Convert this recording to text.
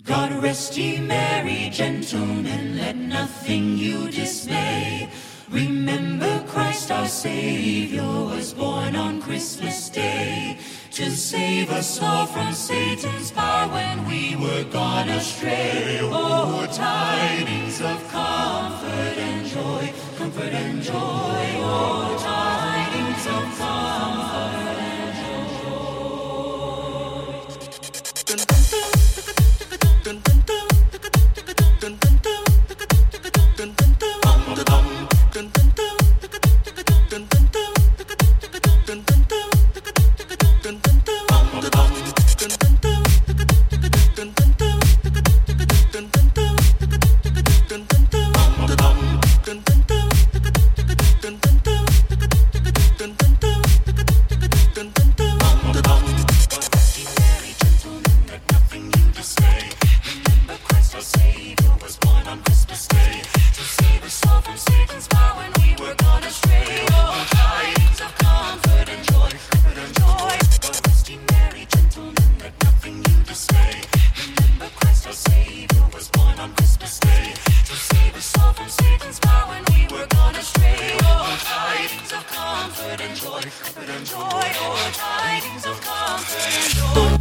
God rest ye merry gentlemen, let nothing you dismay. Remember Christ our Savior was born on Christmas Day to save us all from Satan's power when we were gone astray. Oh, tidings of comfort and joy, comfort and joy. Oh, tidings of comfort and joy, oh, tidings of comfort and joy.